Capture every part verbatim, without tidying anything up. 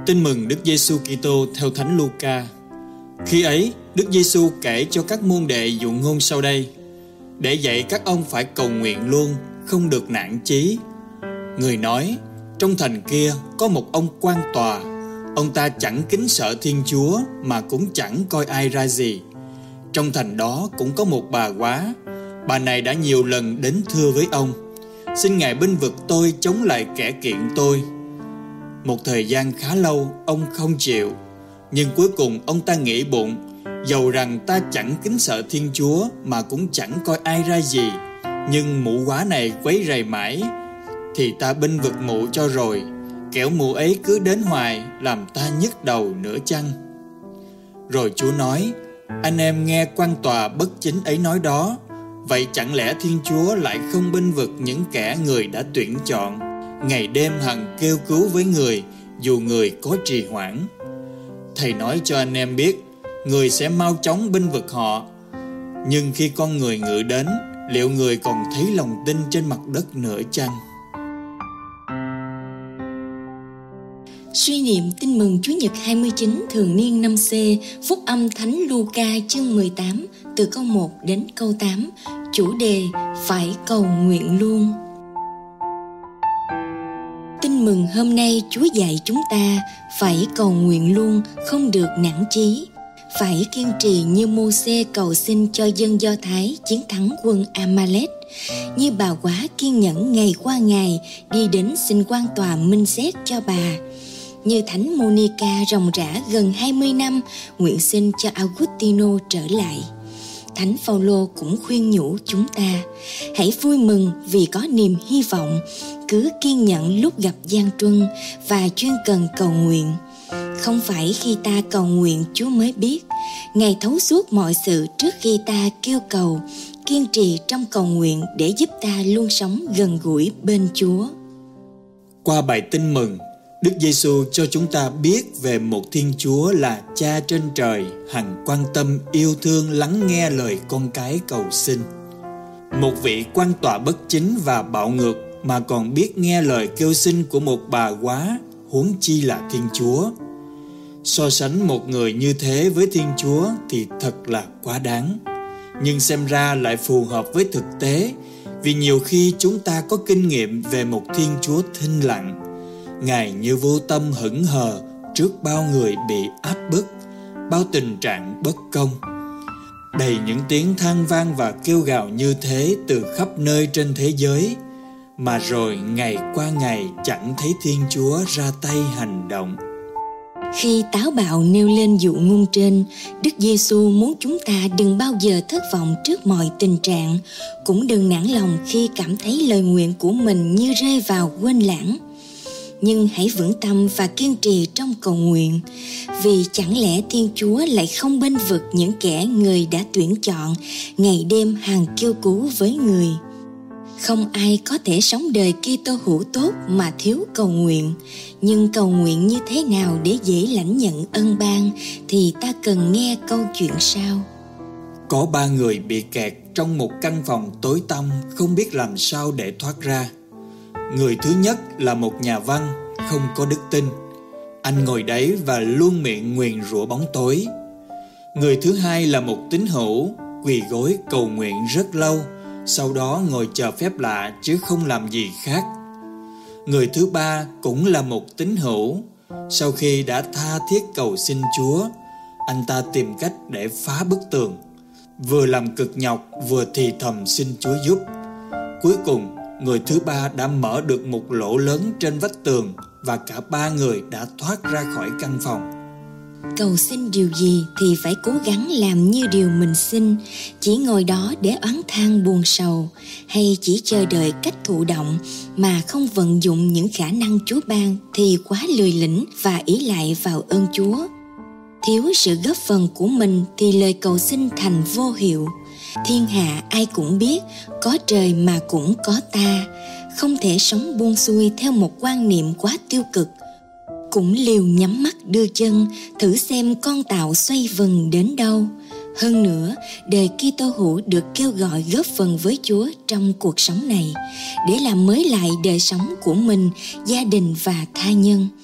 Tin mừng Đức Giêsu Kitô theo Thánh Luca. Khi ấy, Đức Giêsu kể cho các môn đệ dụ ngôn sau đây, để dạy các ông phải cầu nguyện luôn, không được nản chí. Người nói, trong thành kia có một ông quan tòa, ông ta chẳng kính sợ Thiên Chúa mà cũng chẳng coi ai ra gì. Trong thành đó cũng có một bà góa, bà này đã nhiều lần đến thưa với ông, xin Ngài bênh vực tôi chống lại kẻ kiện tôi. Một thời gian khá lâu ông không chịu, nhưng cuối cùng ông ta nghĩ bụng, dầu rằng ta chẳng kính sợ Thiên Chúa mà cũng chẳng coi ai ra gì, nhưng mụ góa này quấy rầy mãi, thì ta bênh vực mụ cho rồi, kẻo mụ ấy cứ đến hoài làm ta nhức đầu nữa chăng. Rồi Chúa nói, anh em nghe quan tòa bất chính ấy nói đó, vậy chẳng lẽ Thiên Chúa lại không bênh vực những kẻ người đã tuyển chọn, ngày đêm hằng kêu cứu với người, dù người có trì hoãn. Thầy nói cho anh em biết, người sẽ mau chóng bênh vực họ. Nhưng khi con người ngự đến, liệu người còn thấy lòng tin trên mặt đất nữa chăng? Suy niệm tin mừng Chúa Nhật hai mươi chín thường niên năm C, Phúc âm Thánh Luca chương mười tám, từ câu một đến câu tám, chủ đề phải cầu nguyện luôn. Tin mừng hôm nay Chúa dạy chúng ta phải cầu nguyện luôn, không được nản chí. Phải kiên trì như Mô-sê cầu xin cho dân Do Thái chiến thắng quân A-ma-lét, như bà góa kiên nhẫn ngày qua ngày đi đến xin quan tòa minh xét cho bà, như Thánh Monica ròng rã gần hai mươi năm nguyện xin cho Augustino trở lại. Thánh Phaolô cũng khuyên nhủ chúng ta, hãy vui mừng vì có niềm hy vọng, cứ kiên nhẫn lúc gặp gian truân và chuyên cần cầu nguyện. Không phải khi ta cầu nguyện Chúa mới biết, Ngài thấu suốt mọi sự trước khi ta kêu cầu, kiên trì trong cầu nguyện để giúp ta luôn sống gần gũi bên Chúa. Qua bài tin mừng, Đức Giêsu cho chúng ta biết về một Thiên Chúa là Cha trên trời, hằng quan tâm, yêu thương, lắng nghe lời con cái cầu xin. Một vị quan tòa bất chính và bạo ngược mà còn biết nghe lời kêu xin của một bà góa, huống chi là Thiên Chúa. So sánh một người như thế với Thiên Chúa thì thật là quá đáng. Nhưng xem ra lại phù hợp với thực tế, vì nhiều khi chúng ta có kinh nghiệm về một Thiên Chúa thinh lặng. Ngài như vô tâm hững hờ trước bao người bị áp bức, bao tình trạng bất công. Đầy những tiếng than vang và kêu gào như thế từ khắp nơi trên thế giới, mà rồi ngày qua ngày chẳng thấy Thiên Chúa ra tay hành động. Khi táo bạo nêu lên dụ ngôn trên, Đức Giêsu muốn chúng ta đừng bao giờ thất vọng trước mọi tình trạng, cũng đừng nản lòng khi cảm thấy lời nguyện của mình như rơi vào quên lãng. Nhưng hãy vững tâm và kiên trì trong cầu nguyện, vì chẳng lẽ Thiên Chúa lại không bênh vực những kẻ người đã tuyển chọn, ngày đêm hằng kêu cứu với người. Không ai có thể sống đời Kitô hữu tốt mà thiếu cầu nguyện, nhưng cầu nguyện như thế nào để dễ lãnh nhận ân ban thì ta cần nghe câu chuyện sau. Có ba người bị kẹt trong một căn phòng tối tăm, không biết làm sao để thoát ra. Người thứ nhất là một nhà văn, không có đức tin. Anh ngồi đấy và luôn miệng nguyền rủa bóng tối. Người thứ hai là một tín hữu, quỳ gối cầu nguyện rất lâu, sau đó ngồi chờ phép lạ chứ không làm gì khác. Người thứ ba cũng là một tín hữu. Sau khi đã tha thiết cầu xin Chúa, anh ta tìm cách để phá bức tường, vừa làm cực nhọc vừa thì thầm xin Chúa giúp. Cuối cùng, người thứ ba đã mở được một lỗ lớn trên vách tường và cả ba người đã thoát ra khỏi căn phòng. Cầu xin điều gì thì phải cố gắng làm như điều mình xin, chỉ ngồi đó để oán than buồn sầu, hay chỉ chờ đợi cách thụ động mà không vận dụng những khả năng Chúa ban thì quá lười lĩnh và ỷ lại vào ơn Chúa. Thiếu sự góp phần của mình thì lời cầu xin thành vô hiệu. Thiên hạ ai cũng biết, có trời mà cũng có ta, không thể sống buông xuôi theo một quan niệm quá tiêu cực. Cũng liều nhắm mắt đưa chân, thử xem con tàu xoay vần đến đâu. Hơn nữa, đời Kitô hữu được kêu gọi góp phần với Chúa trong cuộc sống này, để làm mới lại đời sống của mình, gia đình và tha nhân.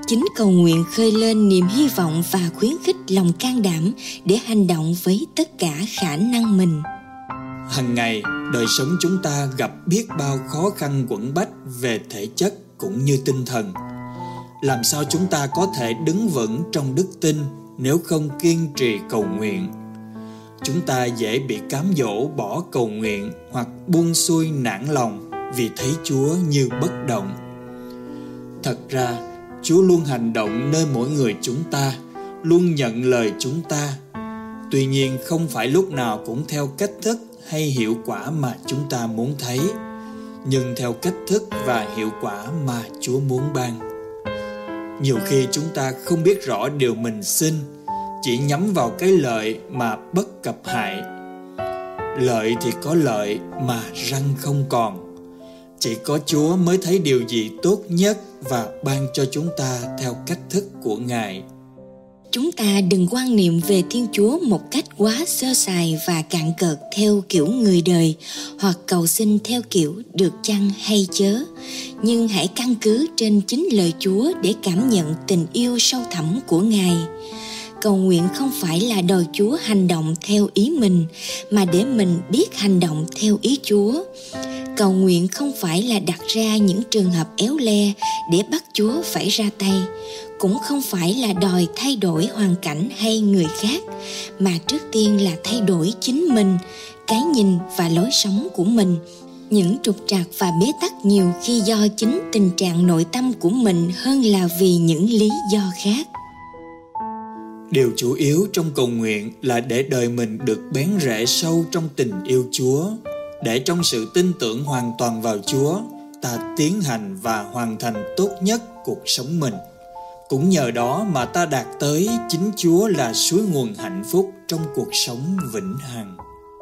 Chính cầu nguyện khơi lên niềm hy vọng và khuyến khích lòng can đảm để hành động với tất cả khả năng mình. Hằng ngày, đời sống chúng ta gặp biết bao khó khăn quẫn bách về thể chất cũng như tinh thần. Làm sao chúng ta có thể đứng vững trong đức tin nếu không kiên trì cầu nguyện? Chúng ta dễ bị cám dỗ bỏ cầu nguyện hoặc buông xuôi nản lòng vì thấy Chúa như bất động. Thật ra, Chúa luôn hành động nơi mỗi người chúng ta, luôn nhận lời chúng ta. Tuy nhiên không phải lúc nào cũng theo cách thức hay hiệu quả mà chúng ta muốn thấy, nhưng theo cách thức và hiệu quả mà Chúa muốn ban. Nhiều khi chúng ta không biết rõ điều mình xin, chỉ nhắm vào cái lợi mà bất cập hại. Lợi thì có lợi mà răng không còn. Chỉ có Chúa mới thấy điều gì tốt nhất và ban cho chúng ta theo cách thức của Ngài. Chúng ta đừng quan niệm về Thiên Chúa một cách quá sơ sài và cạn cợt theo kiểu người đời, hoặc cầu xin theo kiểu được chăng hay chớ. Nhưng hãy căn cứ trên chính lời Chúa để cảm nhận tình yêu sâu thẳm của Ngài. Cầu nguyện không phải là đòi Chúa hành động theo ý mình, mà để mình biết hành động theo ý Chúa. Cầu nguyện không phải là đặt ra những trường hợp éo le để bắt Chúa phải ra tay, cũng không phải là đòi thay đổi hoàn cảnh hay người khác, mà trước tiên là thay đổi chính mình, cái nhìn và lối sống của mình. Những trục trặc và bế tắc nhiều khi do chính tình trạng nội tâm của mình hơn là vì những lý do khác. Điều chủ yếu trong cầu nguyện là để đời mình được bén rễ sâu trong tình yêu Chúa, để trong sự tin tưởng hoàn toàn vào Chúa, ta tiến hành và hoàn thành tốt nhất cuộc sống mình. Cũng nhờ đó mà ta đạt tới chính Chúa là suối nguồn hạnh phúc trong cuộc sống vĩnh hằng.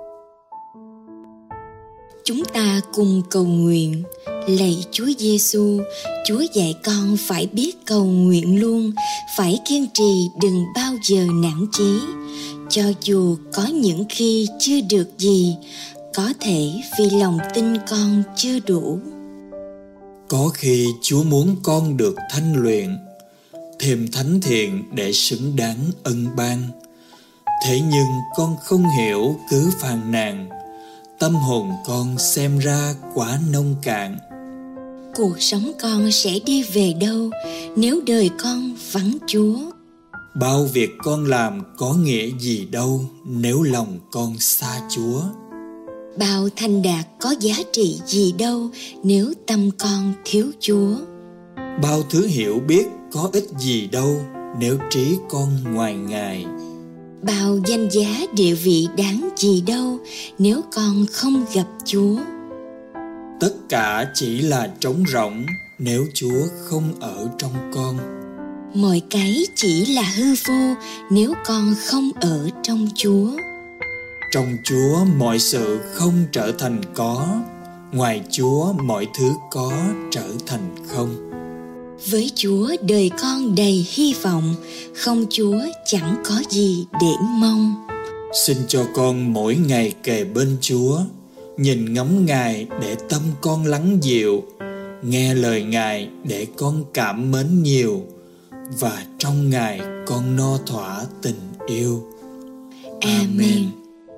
Chúng ta cùng cầu nguyện. Lạy Chúa Giêsu, Chúa dạy con phải biết cầu nguyện luôn, phải kiên trì đừng bao giờ nản chí. Cho dù có những khi chưa được gì, có thể vì lòng tin con chưa đủ. Có khi Chúa muốn con được thanh luyện, thêm thánh thiện để xứng đáng ân ban. Thế nhưng con không hiểu cứ phàn nàn, tâm hồn con xem ra quá nông cạn. Cuộc sống con sẽ đi về đâu nếu đời con vắng Chúa? Bao việc con làm có nghĩa gì đâu nếu lòng con xa Chúa? Bao thành đạt có giá trị gì đâu nếu tâm con thiếu Chúa? Bao thứ hiểu biết có ích gì đâu nếu trí con ngoài Ngài? Bao danh giá địa vị đáng gì đâu nếu con không gặp Chúa? Tất cả chỉ là trống rỗng nếu Chúa không ở trong con. Mọi cái chỉ là hư vô nếu con không ở trong Chúa. Trong Chúa mọi sự không trở thành có, ngoài Chúa mọi thứ có trở thành không. Với Chúa đời con đầy hy vọng, không Chúa chẳng có gì để mong. Xin cho con mỗi ngày kề bên Chúa, nhìn ngắm Ngài để tâm con lắng dịu, nghe lời Ngài để con cảm mến nhiều, và trong Ngài con no thỏa tình yêu. Amen.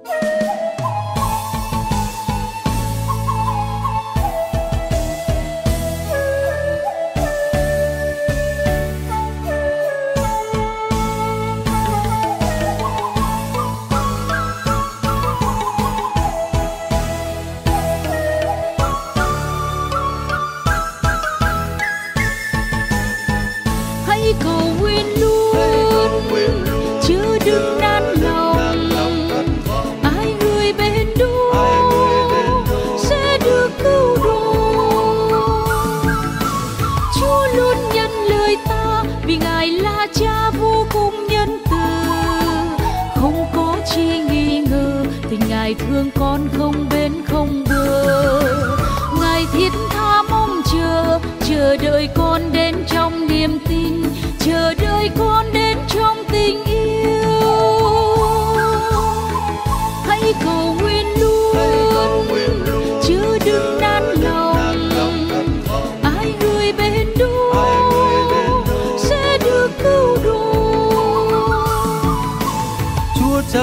Cầu nguyện luôn, chứ đừng nản lòng. Ai người bên đó sẽ được cứu độ. Chúa luôn nhận lời ta vì Ngài là Cha vô cùng nhân từ. Không có chi nghi ngờ tình Ngài thương con không bên không bờ. Ngài thiết tha mong chờ, chờ đợi con đến trong niềm tin, chờ đợi con đến trong tình yêu. Hãy cầu nguyện luôn, chứ đừng nản lòng. Ai người bên đó sẽ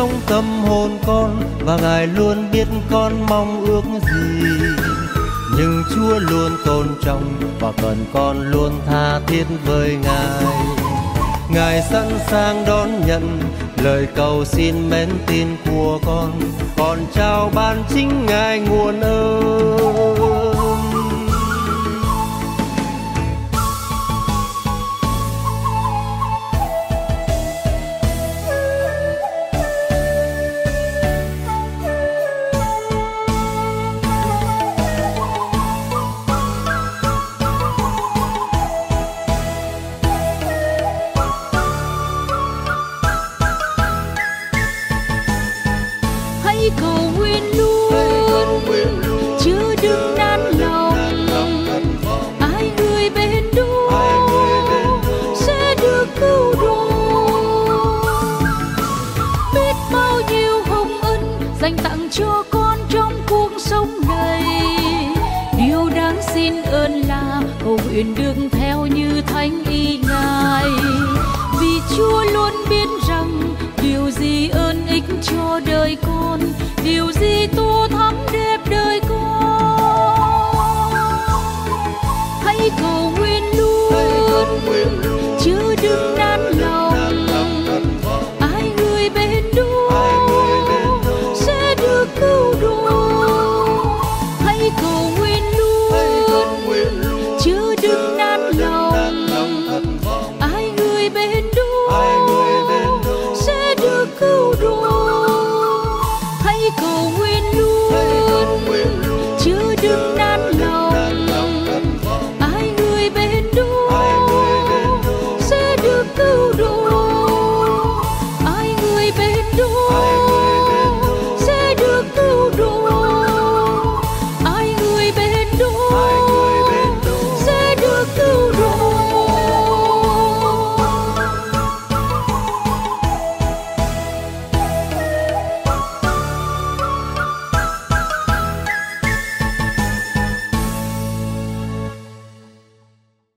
trong tâm hồn con, và Ngài luôn biết con mong ước gì. Nhưng Chúa luôn tôn trọng và cần con luôn tha thiết với Ngài. Ngài sẵn sàng đón nhận lời cầu xin mến tin của con, con trao ban chính Ngài nguồn ơn. dành tặng cho con trong cuộc sống này. Điều đáng xin ơn là cầu nguyện được theo như thánh ý Ngài, vì Chúa luôn biết rằng điều gì ơn ích cho đời con, điều gì tô thắm